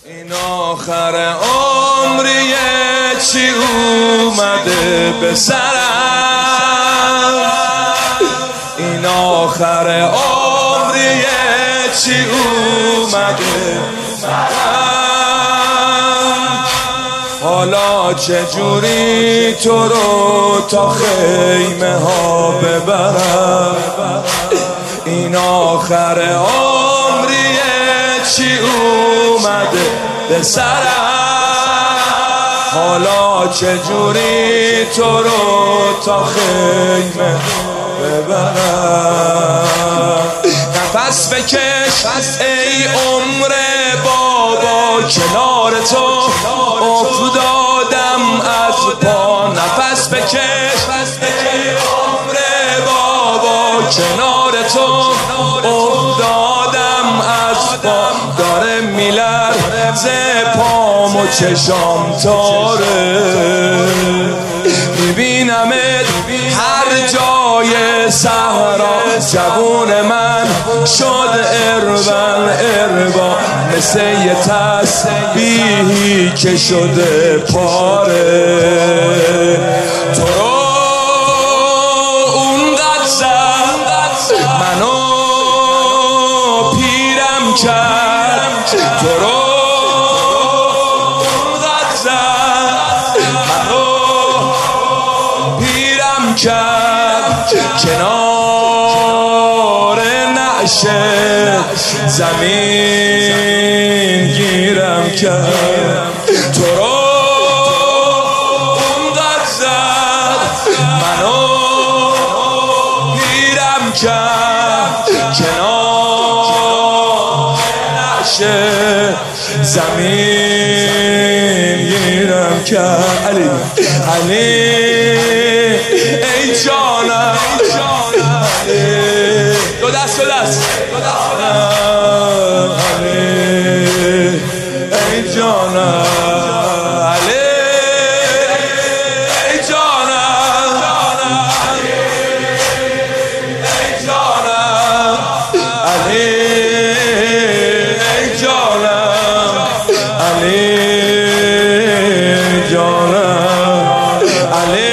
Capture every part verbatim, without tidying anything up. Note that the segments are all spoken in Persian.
این آخر عمریه چی اومده به سرم، این آخر عمریه چی اومده سرم، حالا چجوری تو رو تا خیمه ها ببرم، این آخر عمریه چی اومده به سرم، حالا چجوری تو رو تا خیمه ببرم. نفس بکش ای عمر بابا، کنار تو افتادم از پا، نفس بکش ای عمر بابا، کنار تو افتادم از پا، داره میلرزه پام و چشام تاره، میبینمت هر جای صحرا، جوون من شد اربن اربا، مثل یه تسبیحی که شده پاره، تو رو اونقدر زد منو پیرم کرد، تو رو اونقدر زد منو پیرم کرد، کنار نعشه زمین گیرم کرد، تو رو اونقدر زد منو پیرم کرد، کنار نعشه زمین گیرم کرد. علی علی ای جانم، دو دست دو دست علی ای جانم، علی ای جانم، ای جانم، علی ای جانم، علی جانم، علی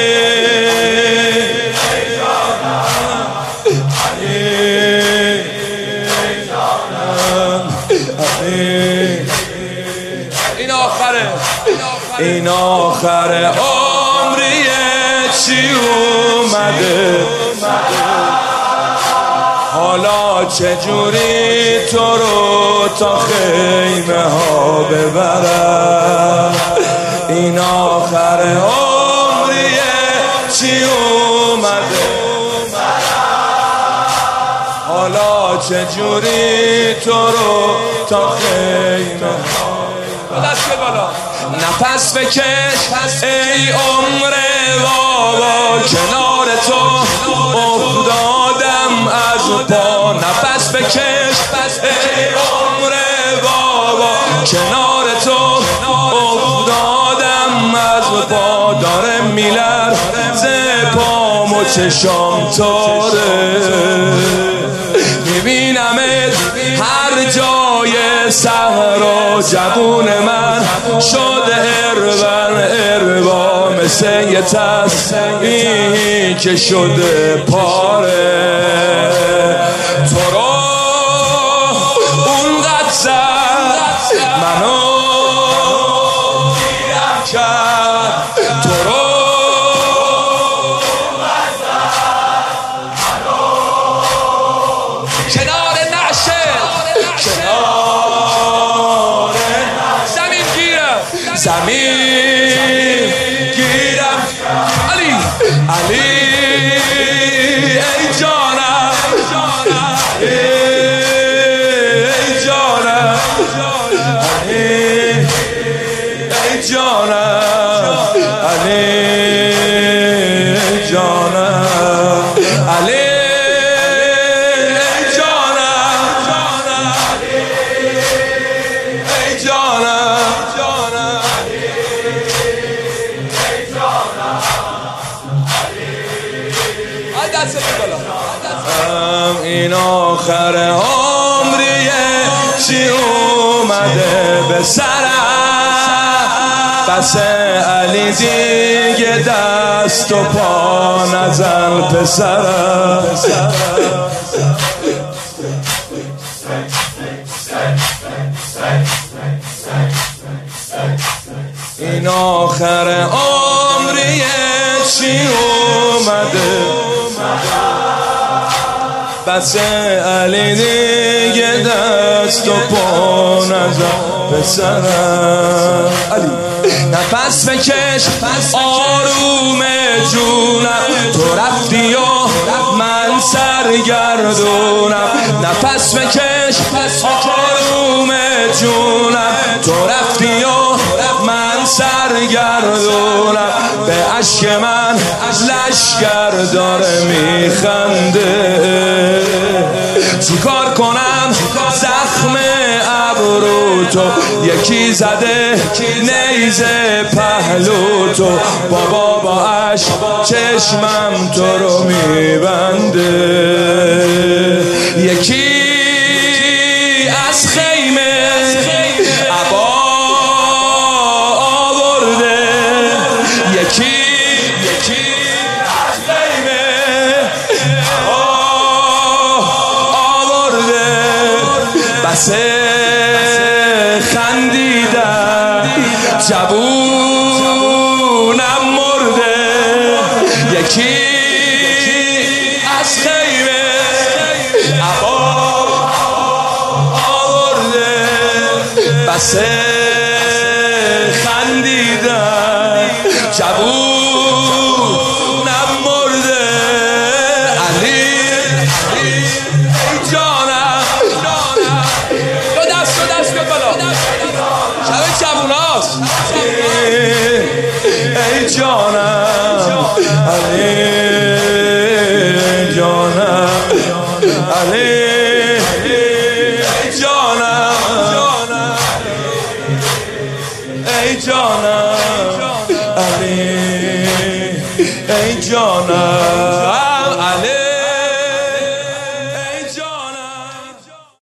این آخره، این آخر عمریه چی اومده، حالا چجوری تو رو تا خیمه ها ببرم، این آخر عمریه چی اومده، حالا چجوری تو رو تا خیمه دست بالا، نفس بکش ای عمر بابا، کنار تو افتادم از پا، نفس بکش ای عمر بابا، کنار تو افتادم از پا، داره میلرزه پام و چشام تاره، میبینمت هر جای صحرا، جوون من شد اربن اربا، مثل یه تسبیحی که شده پاره، تو رو اونقدر زد منو پیرم کرد، تو رو کنار نعشه کنار زمین گیرم زمین گیرم، علی علی ای جانم، ای جانم، علی ای جانم، علی ای جانم، علی این آخر عمریه چی اومده به پسرم، بس علی دیگه دست و پا نزن پسرم. این آخر عمری چی اومده، بس علی دیگه دست و پا نزن پسرم. علی نفس بکش آروم جونم، تو رفتی و من سرگردونم. نفس بکش آروم جونم، تو رفتی و من سرگردونم. به عشق من لشکر داره میخنده، چی کار کنم زخم ابرو تو، یکی زده نیزه پهلو تو. بابا با عشق چشمم تو رو میبنده، یکی از خیمه عبا آورده، یکی یکی از خیمه آورده. بس خندیدن جوونم مرده، یکی از خیمه عبا آورده. بس خندیدن جوونم مرده. علی ای جانم، دو دست دو دست بیا بالا، شب جووناست. ای جانم علی جانم، علی ای جانم علی، ای جانم علی.